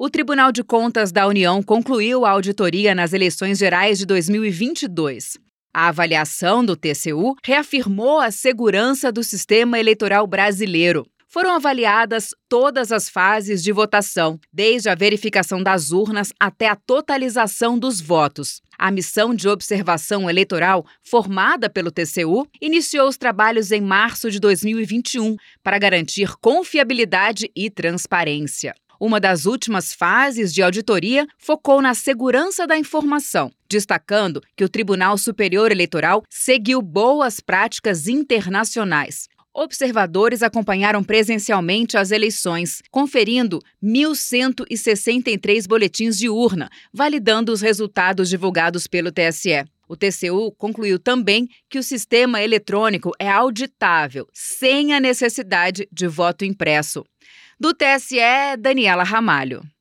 O Tribunal de Contas da União concluiu a auditoria nas eleições gerais de 2022. A avaliação do TCU reafirmou a segurança do sistema eleitoral brasileiro. Foram avaliadas todas as fases de votação, desde a verificação das urnas até a totalização dos votos. A missão de observação eleitoral, formada pelo TCU, iniciou os trabalhos em março de 2021 para garantir confiabilidade e transparência. Uma das últimas fases de auditoria focou na segurança da informação, destacando que o Tribunal Superior Eleitoral seguiu boas práticas internacionais. Observadores acompanharam presencialmente as eleições, conferindo 1.163 boletins de urna, validando os resultados divulgados pelo TSE. O TCU concluiu também que o sistema eletrônico é auditável, sem a necessidade de voto impresso. Do TSE, Daniela Ramalho.